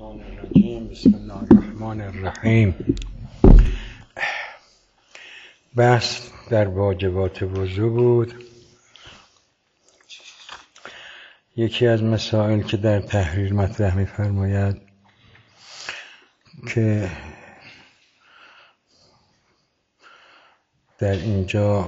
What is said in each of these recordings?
الشیطان الرجیم. بسم الله الرحمن الرحیم. بحث در واجبات وضو بود. یکی از مسائل که در تحریر مطرح می‌فرماید که در اینجا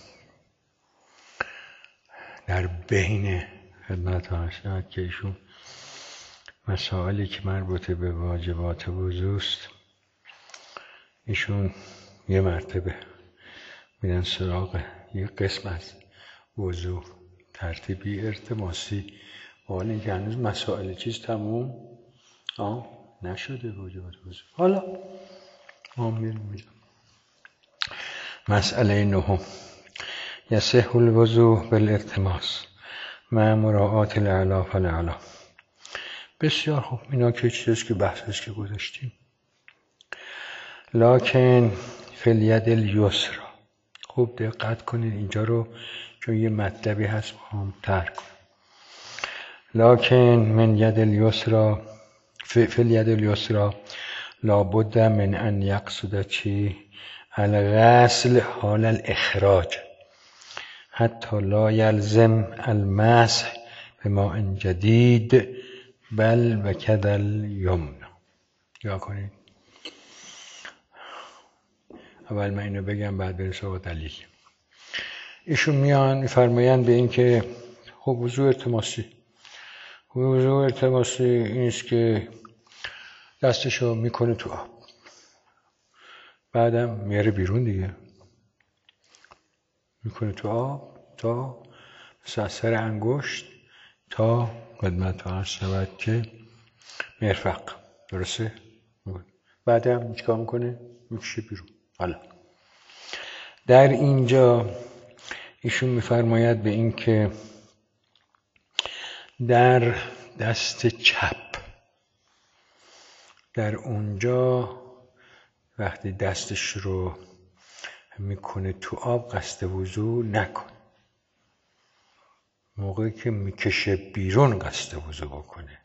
در بین خدمت هستند که ایشون مسائلی که مربوط به واجبات وضوست ایشون یه مرتبه میرن سراغ یه قسم از وضو ترتیبی ارتماسی، حالا که هنوز مسائل چیز تموم نشده واجبات وضو. حالا ما میریم مسئله نهم: یصح الوضو بالالتماس مع مراعات الاعلی فالاعلی. بسیار خوب، اینا که چیزیست که بحثش که گذاشتیم. لکن فی الید الیسری، خوب دقت کنید اینجا رو، چون یه مطلبی هست هم ترک کنید. لکن من ید الیسری فی الید الیسری لابد من ان یقصد چی الغسل حال الاخراج حتی لا یلزم المسح بماء جدید بل و کدل یمنا. یا کنید اول من اینو بگم بعد بریم سراغ دلیل. ایشون میفرمایند به این که خب وضو التماسی اینست که دستشو میکنه تو آب، بعدم میاره بیرون دیگه، میکنه تو آب تا سر انگشت تا خدمت ها شود که مرفق. درسته؟ بعدم چیکار میکنه؟ میکشه بیرون. حالا در اینجا ایشون میفرماید به این که در دست چپ، در اونجا وقتی دستش رو میکنه تو آب قصد وضو نکن، موقعی که میکشه بیرون قصد وضو بکنه.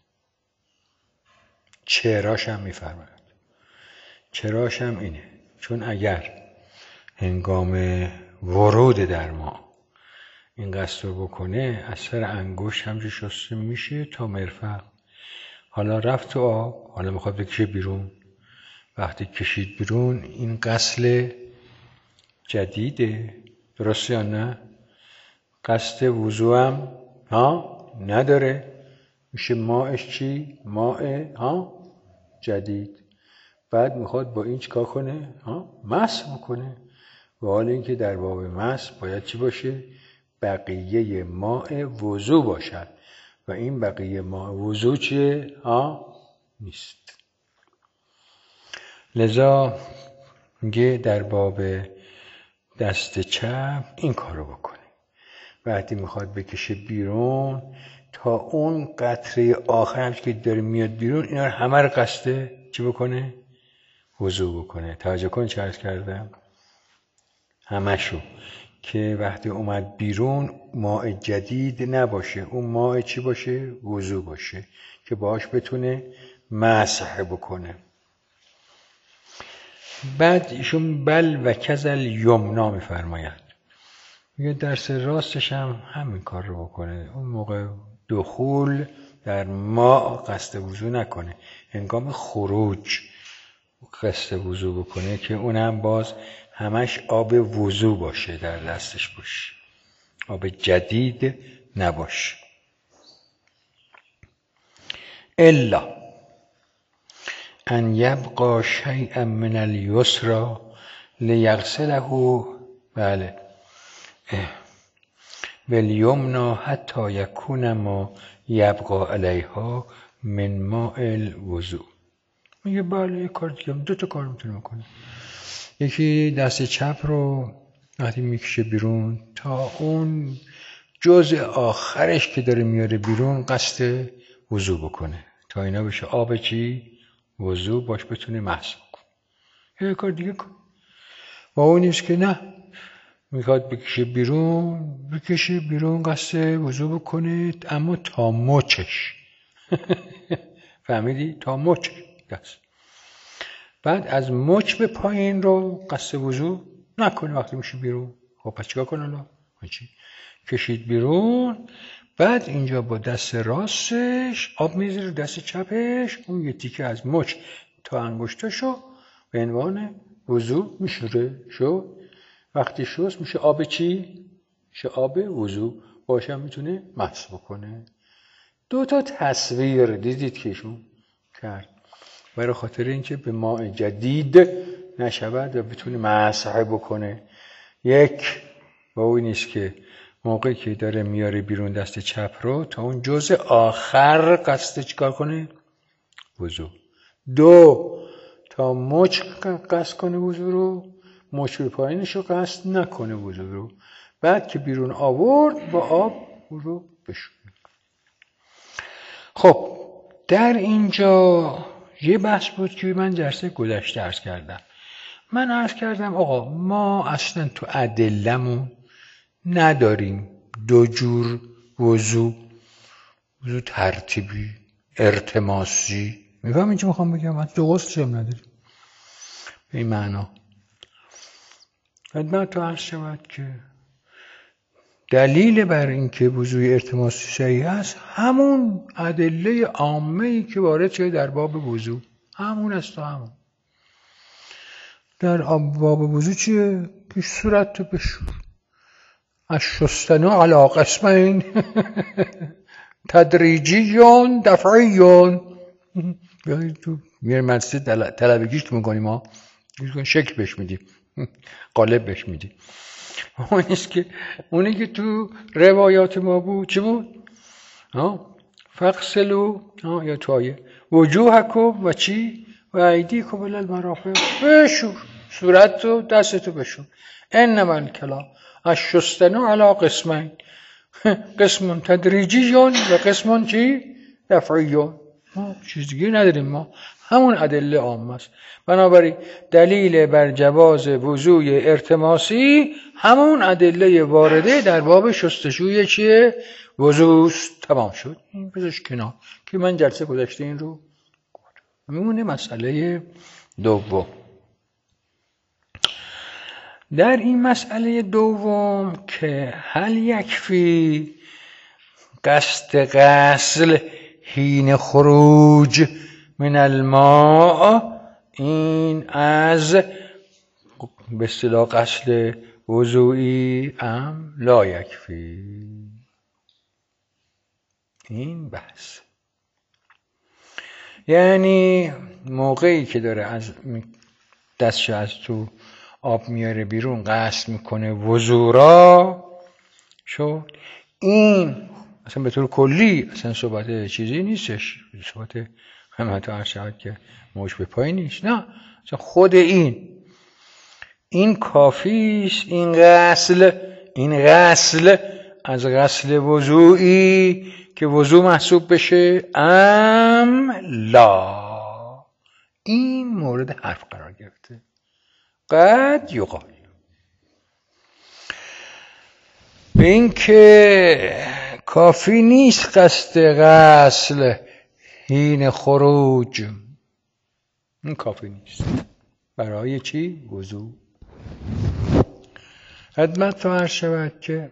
چراش هم میفرماید، چراش هم اینه چون اگر هنگام ورود در ما این قصد رو بکنه از سر انگشت همچه شسته میشه تا مرفق. حالا رفت تو آب، حالا میخواد بکشه بیرون، وقتی کشید بیرون این غسل جدیده. درسته یا نه؟ قصد وضو هم نداره، میشه ماءش چی؟ ماء جدید. بعد میخواد با این چیکار کنه؟ مسح بکنه. و حال اینکه در باب مسح باید چی باشه؟ بقیه ماء وضو باشد و این بقیه ماء وضو چیه؟ نیست. لذا میگه در باب دست چپ این کارو بکنه. وقتی میخواد بکشه بیرون تا اون قطره آخر هم که داره میاد بیرون اینا رو همه رو قصد چی بکنه؟ وضو بکنه. توجه کن چه عرض کردم؟ همشو که وقتی اومد بیرون ماء جدید نباشه، اون ماء چی باشه؟ وضو باشه که باهاش بتونه مسح بکنه. بعد ایشون بل و کذل یمنا میفرماید، میگه درس راستش هم همین کار رو بکنه. اون موقع دخول در ماء قصد وضو نکنه، هنگام خروج قصد وضو بکنه که اونم باز همش آب وضو باشه، در دستش باشه، آب جدید نباشه. الا ان یبقى شیئا من الیسری لیغسله بالیمنا حتی یکون ما یبقى علیها من ماء الوضو. میگه بله، یک کار دیگه، دو تا کار میتونه بکنه. یکی دست چپ رو وقتی میکشه بیرون تا اون جزء آخرش که داره میاره بیرون قصد وضو بکنه تا اینا بشه آب چی؟ وضو، باش بتونه مسح کنه. یک کار دیگه کن. و اون نیست که نه میخواد بکشه بیرون قصد وضو بکنه اما تا مچش فهمیدی؟ تا مچ دست. بعد از مچ به پایین رو قصد وضو نکنی وقتی میشه بیرون. خب پس چیکار کنه الان؟ کشید بیرون. بعد اینجا با دست راستش آب میذاره رو دست چپش، اون یه تیکه از مچ تا انگشتاشو به عنوان وضو میشوره. وقتی شست میشه آب چی؟ میشه آب وضو. باشم میتونه مسح بکنه. 2 تصویر دیدید که ایشون کرد برای خاطر اینکه به ماء جدید نشود و بتونه مسح بکنه. یک با اون نیست که موقعی که داره میاره بیرون دست چپ رو تا اون جزء آخر قصد چیکار کنه؟ وضو. 2 تا مچ قصد کنه وضو رو، مچ به پایینش رو قصد نکنه وضو رو. بعد که بیرون آورد با آب رو بشوره. خب در اینجا یه بحث بود که من جلسه گذشته عرض کردم. من عرض کردم آقا ما اصلا تو ادله‌مون نداریم 2 جور وضو ترتیبی ارتماسی. میفهمین چی میخوام بگم؟ من 2 غسل هم نداریم به این معنا. خدمت تو عرض شود که دلیل بر این که وضوی ارتماسی صحیح است همون ادله عامه‌ای که وارد شده در باب وضو همون است. همون در باب وضو چیه؟ که صورت تو بشور. الشستن علی قسمین تدریجیون دفعیون. تو میره مدرسه طلبگیش که میکنیم ما شکل بهش میدیم، قالب بهش میدیم. اونی که تو روایات ما بود چی بود؟ فغسلوا یا تویه وجوهکم و چی؟ و ایدیکم الی المرافق. بشور صورت تو دست تو بشور. انما الکلام الشستن علی قسمین، قسم تدریجیون و قسم چی؟ دفعیون. چیز دیگه نداریم ما، همون ادله عامه است. بنابراین دلیل بر جواز وضوی ارتماسی همون ادله وارده در باب شستشوی چیه؟ وضوست. تمام شد. این بذارش کنار که من جلسه گذشته این رو میمونه. مسئله دوم، در این مسئله دوم که هل یکفی قصد غسل حین خروج من الماء، این از به اصطلاح غسل وضوئی ام لا یکفی. این بحث یعنی موقعی که داره از دستش از تو آب میاره بیرون قصد میکنه وضو را شد. این اصلا به طور کلی اصلا صحبت چیزی نیستش، صحبت همه تا عرض که موج به پای نیست. نه اصلا خود این کافیست. این غسل از غسل وضوئی که وضو محسوب بشه ام لا، این مورد حرف قرار گرفته. قد یقال به این که کافی نیست قصد غسل حین خروج، این کافی نیست برای چی؟ وضو. خدمت تو عرض شود که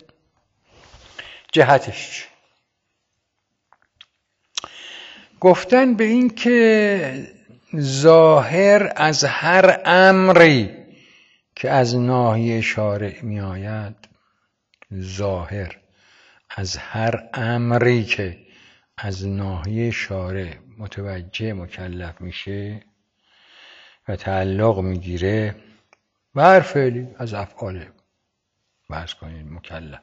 جهتش گفتن به این که ظاهر از هر امری که از ناحیه شارع می آید، ظاهر از هر امری که از ناحیه شارع متوجه مکلف میشه و تعلق میگیره و هر فعلی از افعال بحث کنید مکلف،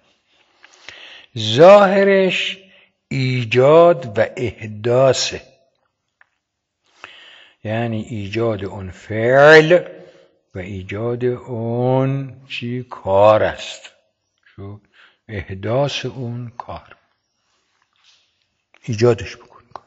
ظاهرش ایجاد و احداثه، یعنی ایجاد اون فعل و ایجاد اون چی کار است. شو احداث اون کار، ایجادش بکن کار،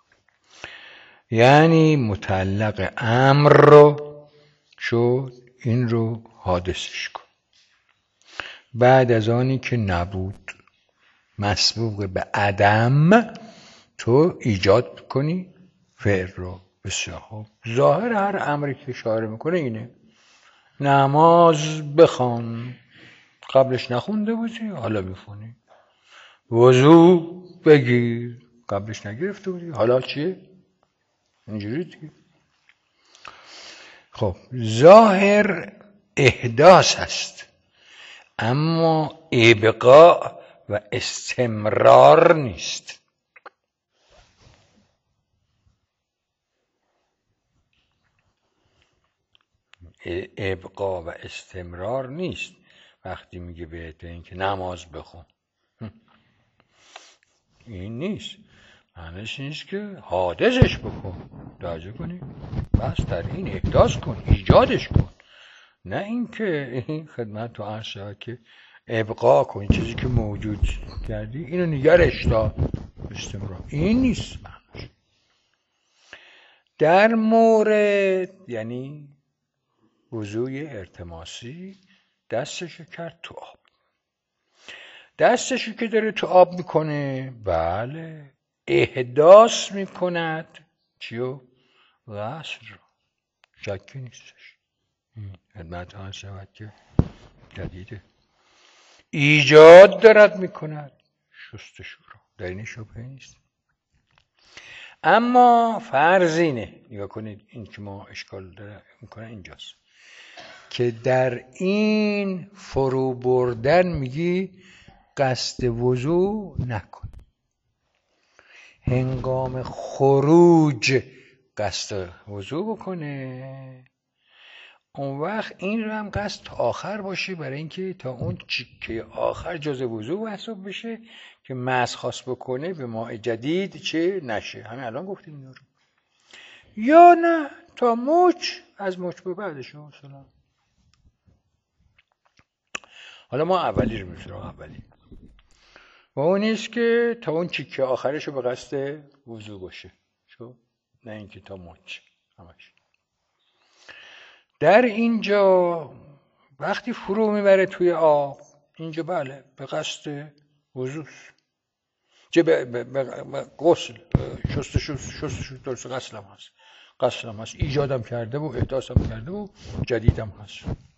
یعنی متعلق امر رو شو این رو حادثش کن. بعد از آنی که نبود مسبوق به عدم تو ایجاد کنی فعل رو. بسیار خوب. ظاهر هر امری که اشاره میکنه اینه. نماز بخوان، قبلش نخونده بودی حالا میخونی. وضو بگیر، قبلش نگرفته بودی حالا چیه؟ اینجوری دیگه. خب ظاهر احداث هست، اما ابقاء و استمرار نیست. ابقا و استمرار نیست. وقتی میگه بهت اینکه نماز بخون، این نیست. معنیش نیست که حادثش بکن، توجه کنی، بس در این احداث کن، ایجادش کن. نه اینکه این خدمت تو عرض شود که ابقا کن، چیزی که موجود کردی اینو نگرش تا استمرار. این نیست معنیش. در مورد یعنی وضوی ارتماسی، دستشو کرد تو آب. دستشو که داره تو آب میکنه، بله احداث میکند چیو؟ غسل رو. شکی نیستش. خدمت ها شود که جدیده. ایجاد دارد میکند شستشو رو، در این شبهه نیست. اما فرض اینه، نگاه کنید این که ما اشکال داره میکنه اینجاست که در این فرو بردن میگی قصد وضو نکن، هنگام خروج قصد وضو بکنه. اون وقت این رو هم قصد تا آخر باشه، برای اینکه تا اون چیکه آخر جز وضو حساب بشه که مس خاص بکنه به ماء جدید چه نشه. همین الان گفتیم اینا رو. یا نه تا مچ، از مچ به بعدش مثلا. حالا ما اولی رو می‌سراغ اولی. و اون نیست که تا اون چیکه آخرش رو به قصد وضو باشه، شو؟ نه اینکه تا مچ همش. در اینجا وقتی فرو میبره توی آب، اینجا بله به قصد وضوست، چه به غسل، شستشو درست، غسل هم هست، ایجادم کرده و احداثم کرده و جدیدم هست.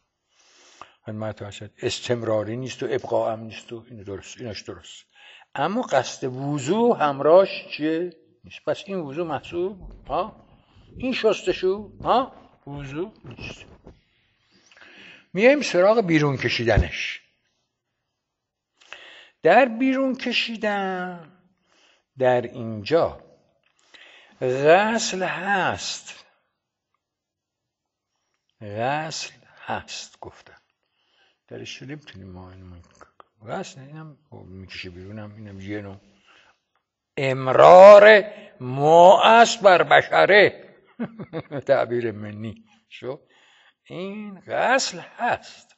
استمراری نیست و ابقا هم نیست و این درست، ایناش درست. اما قصد وضو همراهش چیه؟ نیست. پس این وضو محسوب، این شستشو وضو نیست. میایم سراغ بیرون کشیدنش. در بیرون کشیدن در اینجا غسل هست گفتم. درش نمیتونیم ما غسل اینم میکشه بیرونم، اینم یه نوع امرار ماست بر بشره تعبیر منی شو. این غسل هست،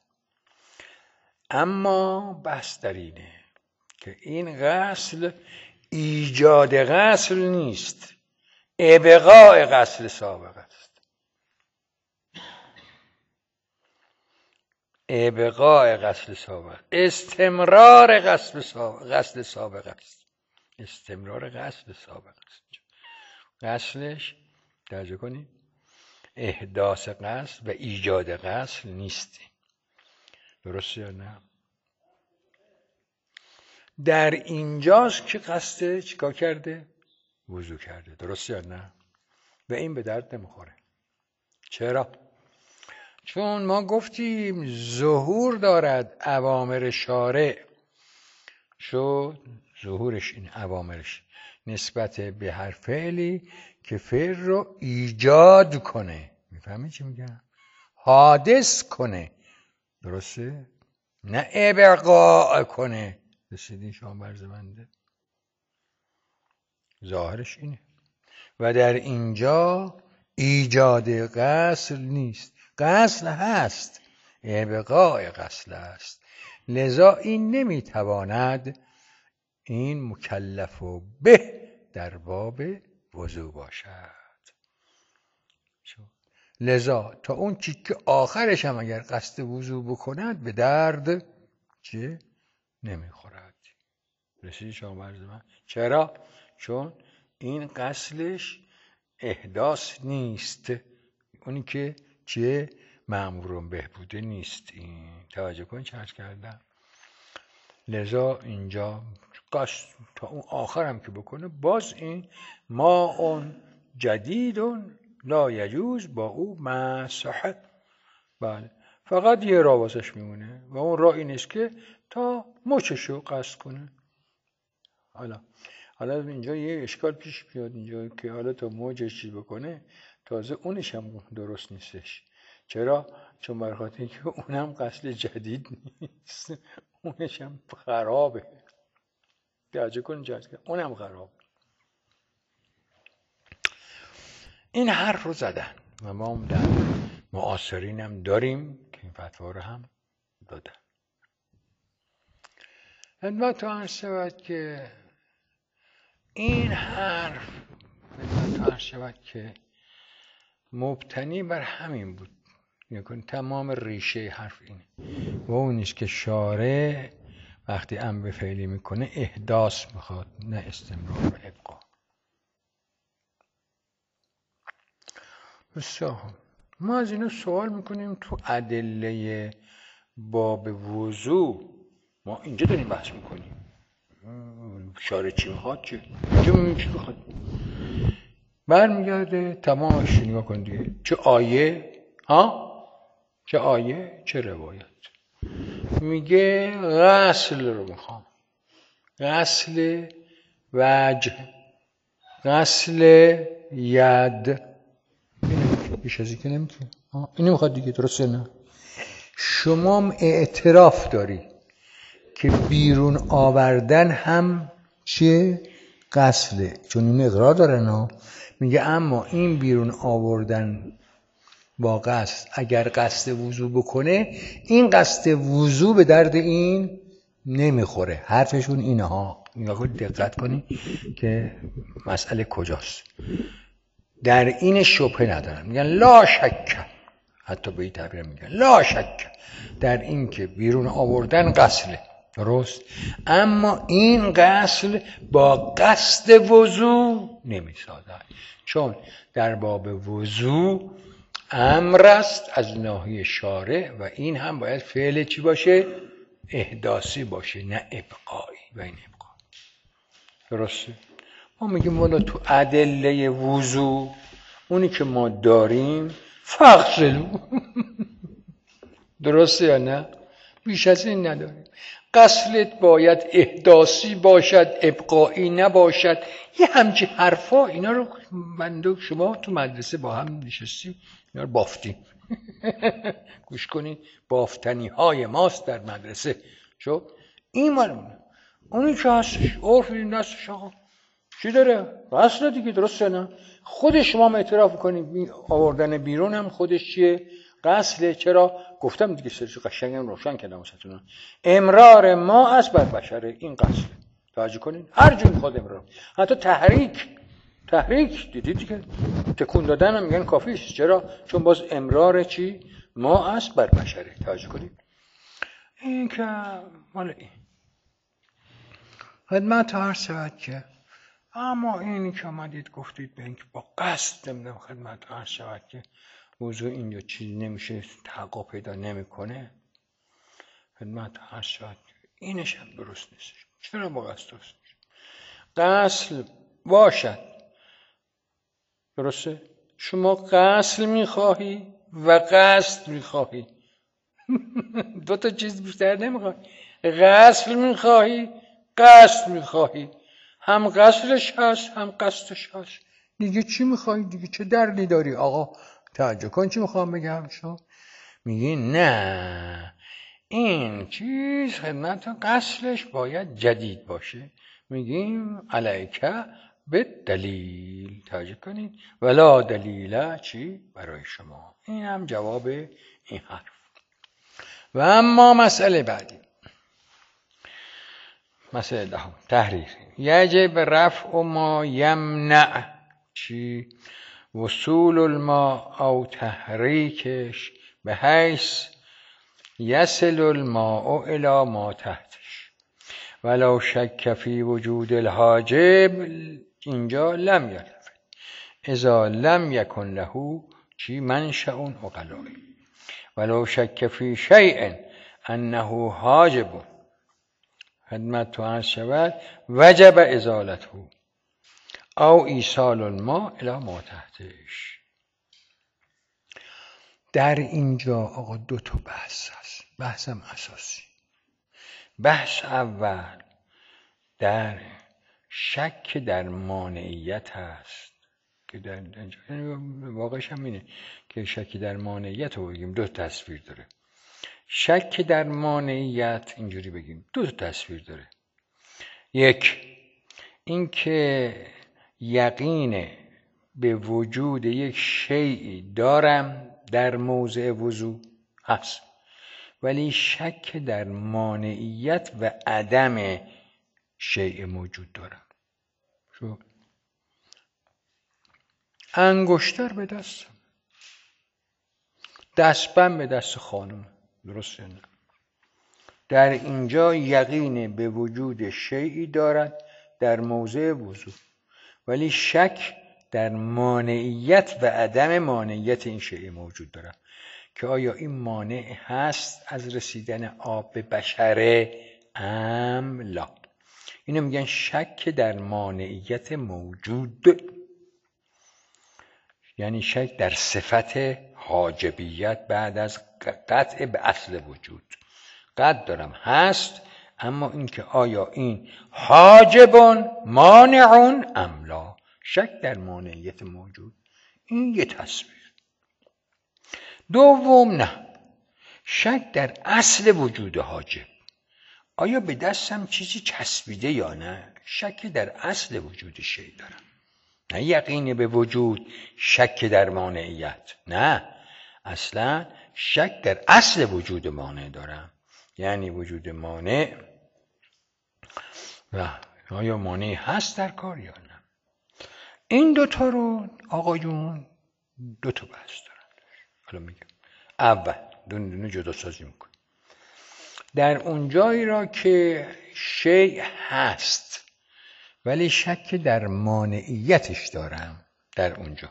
اما بحث در اینه که این غسل ایجاد غسل نیست، ابقاء غسل سابق است. ابقاء غسل سابق، استمرار غسل سابق است. استمرار غسل سابق است. غسلش توجه کنید احداث غسل و ایجاد غسل نیست. درسته یا نه؟ در اینجاست که قصد چیکار کرده؟ وضو کرده. درسته یا نه؟ و این به درد نمیخوره. چرا؟ چون ما گفتیم ظهور دارد اوامر شارع، شد ظهورش این اوامرش نسبت به هر فعلی که فعل رو ایجاد کنه. میفهمی چی میگم؟ حادث کنه. درسته؟ نه ابقاء کنه. رسیدین شما برزمنده؟ ظاهرش اینه. و در اینجا ایجاد غسل نیست. غسل هست، ابقاء غسل است. لذا این نمیتواند این مکلف و به در باب وضو باشد. لذا تا اون چیز که آخرش هم اگر قصد وضو بکند به درد چه نمیخورد. رسید شما برز من؟ چرا؟ چون این غسلش احداث نیست، اونی که چیه؟ مأمور بهبوده نیست. این توجه کن چه عرض کردم. لذا اینجا قصد تا اون آخرم که بکنه باز این ما اون جدیدون لا یجوز با او مسح. بله فقط یه راه واسش میمونه و اون راه این است که تا مچشو قصد کنه. حالا اینجا یه اشکال پیش بیاد اینجا که حالا تا موجش چی بکنه تازه اونش هم درست نیستش. چرا؟ چون برخاطر اینکه اونم قصد جدید نیست، اونش هم خرابه. توجه کن جد اونم خرابه. این حرف رو زدن و ما در معاصرین هم داریم که این فتوا رو هم دادن. خدمت عرض شود که این حرف مبتنی بر همین بود، یعنی تمام ریشه حرف اینه و اونیش که شارع وقتی امر فعلی میکنه احداث میخواد نه استمرار و ابقا. بسیار ما از اینو سوال میکنیم تو ادله باب وضو ما اینجا داریم بحث میکنیم شارع چی میخواد چی میخواد. برمیگرده تمامش نگاه کن دیگه، چه آیه چه آیه چه روایت. میگه غسل رو میخوام، غسل وجه، غسل ید، بیش از این که نمیتونه. اینو میخواد دیگه، درسته نه؟ شما اعتراف داری که بیرون آوردن هم چیه؟ غسله، چون این اقرار دارن میگه اما این بیرون آوردن با قصد اگر قصد وضو بکنه این قصد وضو به درد این نمیخوره. حرفشون اینه ها، نگاه دقت کنی که مسئله کجاست. در این شبهه ندارن، میگن لا شک، حتی به این تعبیر میگن لا شک در این که بیرون آوردن غسله، درست، اما این غسل با قصد وضو نمیسازد، چون در باب وضو امر است از ناحیه شارع و این هم باید فعل چی باشه؟ احداثی باشه نه ابقایی. و این ابقا درسته. ما میگیم والا تو ادله وضو اونی که ما داریم فغسلوا درسته یا نه؟ بیش از این نداریم. غسلت باید احداثی باشد ابقایی نباشد. یه همچین حرفا، اینا رو بنده شما تو مدرسه با هم نشستیم اینا رو بافتیم گوش کنید، بافتنی های ماست در مدرسه. شو این مالونه، اونی که هستش عرف این دستش آقا چی داره؟ غسل دیگه، درسته نه؟ خود شما اعتراف کنید آوردن بیرون هم خودش چیه؟ غسله. چرا؟ گفتم دیگه سرش قشنگم روشن کردم واسهتون. امرار ما از بر بشره این غسله. توجه کنید هر جور خود امرار، حتی تحریک دیدید دیگه، تکون دادن هم میگن کافیست. چرا؟ چون باز امرار چی؟ ما از بر بشره. توجه کنید این که مال این خدمت عرض شود که اما اینی که آمدید گفتید به اینکه با قصد نمیدونم خدمت عرض شود که موضوع اینجا چیز نمیشه، تحقق پیدا نمیکنه، خدمت عرض شود اینش هم درست نیست. چرا با قصد درست نیست؟ غسل باشد، درسته؟ شما غسل میخواهی و قصد میخواهی دو تا چیز بیشتر نمیخواهی. غسل میخواهی، قصد میخواهی، هم غسلش هست هم قصدش هست. دیگه چی میخوای؟ دیگه چه دردی داری آقا؟ توجه کن چی میخوام بگم. شو میگی نه این چیز خدمت غسلش باید جدید باشه. میگیم علیکه به دلیل. توجه کنید ولا دلیل چی برای شما. این هم جواب این حرف. و اما مسئله بعدی، مسئله دهم، تحریر. یجب رفع ما یمنع چی؟ وصول الماء او تحریکش به حیث یصل الماء الى ما تحتش ولو شک فی وجود الحاجب. اینجا لم یلتفت اذا لم یکن له چی منشأ عقلایی ولو شک فی شیء انه حاجب خدمت تو عرض شود وجب ازالته او ایصال الماء الی ما تحتش. در اینجا آقا 2 تا بحث هست، بحثم اساسی. بحث اول در شک در مانعیت هست که در اینجا واقعش هم اینه که شک در مانعیت رو بگیم 2 تصویر داره. شک در مانعیت اینجوری بگیم 2 تصویر داره. یک این که یقین به وجود یک شیئی دارم در موضع وضو هست، ولی شک در مانعیت و عدم شیء موجود دارم. شو انگشتر به دستم، دستبند به دست خانم، درسته نه؟ در اینجا یقین به وجود شیئی دارد در موضع وضو، ولی شک در مانعیت و عدم مانعیت این شیء موجود دارم که آیا این مانع هست از رسیدن آب به بشره ام لا. اینو میگن شک در مانعیت موجود، یعنی شک در صفت حاجبیت بعد از قطع به اصل وجود. قطع دارم هست، اما اینکه آیا این حاجبون مانعون ام لا، شک در مانعیت موجود. این یه تصویر. دوم نه، شک در اصل وجود حاجب، آیا به دستم چیزی چسبیده یا نه. شک در اصل وجود شی دارم، نه یقین به وجود، شک در مانعیت، نه، اصلا شک در اصل وجود مانع دارم، یعنی وجود مانع و آیا مانع هست در کار یا نه. این 2 تا رو آقایون 2 تا بحث دارن. حالا میگم اول دونه جدا سازی میکنم. در اون جایی را که شیء هست ولی شک در مانعیتش دارم، در اونجا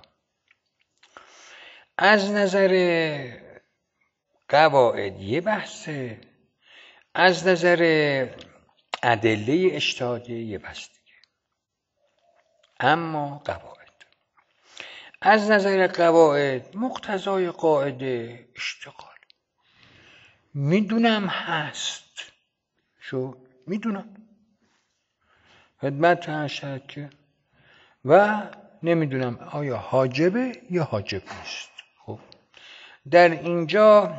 از نظر قواعد یه بحثه، از نظر ادله اجتهادی یه بحث دیگه. اما قواعد، از نظر قواعد مقتضای قاعده اشتغال. میدونم هست، میدونم خدمت هست که و نمیدونم آیا حاجبه یا حاجب نیست. خب در اینجا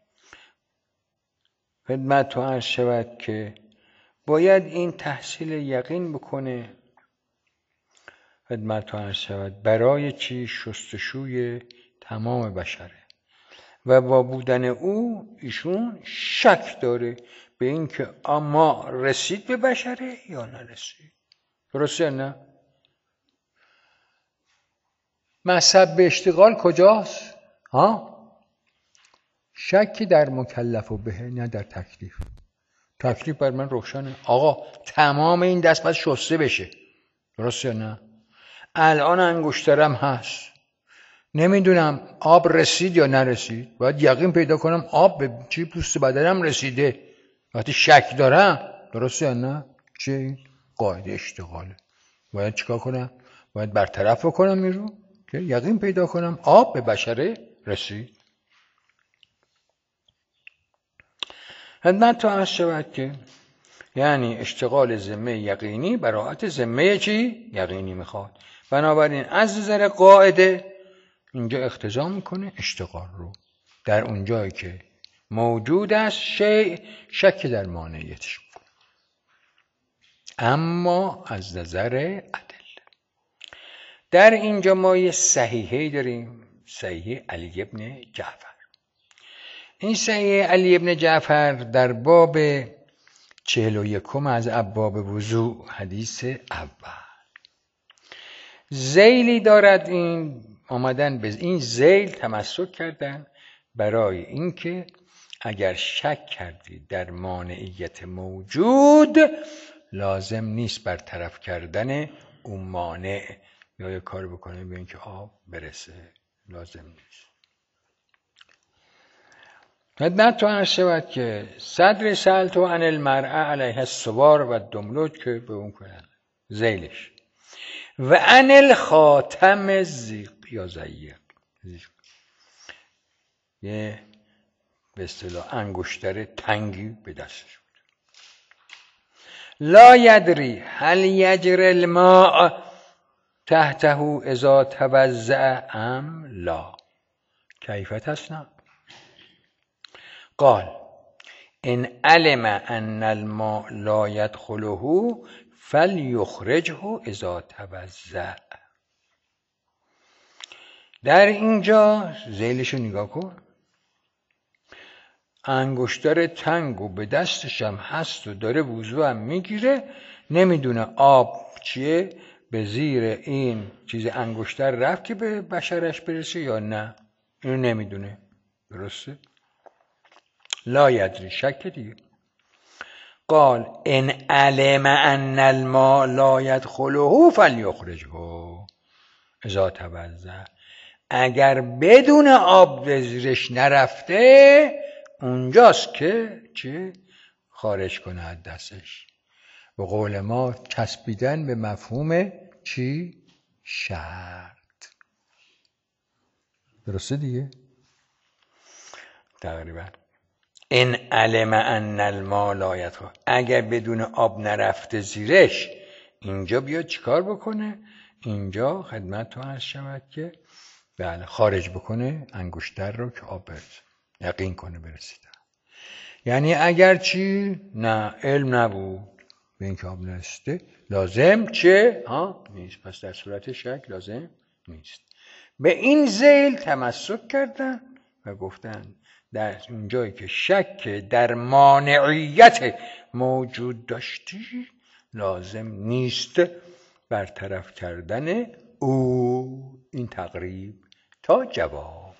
خدمت عرض شود که باید این تحصیل یقین بکنه. خدمت عرض شود برای چی؟ شستشوی تمام بشره و با بودن او ایشون شک داره به این که اما رسید به بشره یا نرسید. درسته نه؟ مذهب به اشتغال کجاست؟ شکی در مکلف و به، نه در تکلیف. تکلیف بر من روشنه، آقا تمام این دست باید شسته بشه. درسته نه؟ الان انگشترم هست، نمیدونم آب رسید یا نرسید، باید یقین پیدا کنم آب به چی پوست بدنم رسیده. وقتی شک دارم، درسته یا نه؟ چه قاعده اشتغاله. باید چیکار کنم؟ باید برطرف کنم این رو که یقین پیدا کنم آب به بشره رسید. خدمت تو عرض شود که یعنی اشتغال ذمه یقینی براءت ذمه چی؟ یقینی میخواد. بنابراین از نظر قاعده اینجا اقتضا میکنه اشتغال رو در اون جایی که موجود است شیء، شک در مانعیتش میکنه. اما از نظر عدل در اینجا ما یه صحیحه داریم، صحیحه علی ابن جعفر. این صحیحه علی ابن جعفر در باب 41 از ابواب وضوء حدیث اول ذیلی دارد. این آمدن به این ذیل تمسک کردن برای اینکه اگر شک کردی در مانعیت موجود لازم نیست برطرف کردن اون مانع یا یه کار بکنه به اینکه آب برسه، لازم نیست. خدمت عرض شود که صدر سألت عن المرأة علیها السوار و الدملج که به اون کنن ذیلش و عن الخاتم زیق یا زیق، یه به اصطلاح انگشتر تنگی به دستش بود. لا یدری هل یجری الماء تحته اذا توضأ ام لا کیف تصنع؟ قال ان علم ان الماء لا يدخله فليخرجه اذا توضأ. در اینجا ذیلشو نگاه کن، انگشتر تنگو به دستش هم هست و داره وضو هم میگیره، نمیدونه آب چیه، به زیر این چیز انگشتر رفت که به بشرش برسه یا نه، اینو نمیدونه. درسته؟ لا یدری، شک دیگه. قال ان علم ان الماء لا يدخله فليخرجه اذا توضأ. اگر بدون آب به زیرش نرفته اونجاست که چه خارج کنه از دستش. به قول ما چسبیدن به مفهوم چی؟ شرط. درسته دیگه؟ تقریبا ان علم ان الماء لا يدخل، اگر بدون آب نرفته زیرش اینجا بیاد چیکار بکنه؟ اینجا خدمت عرض شود که بله خارج بکنه انگشتر رو که آب برسه، یقین کنه برسیده. یعنی اگر چی؟ نه علم نبود به این که آب نرسیده لازم چه؟ نیست. پس در صورت شک لازم نیست. به این ذیل تمسک کردن و گفتن در اونجایی که شک در مانعیت موجود داشتی لازم نیست برطرف کردن او. این تقریب تا جواب.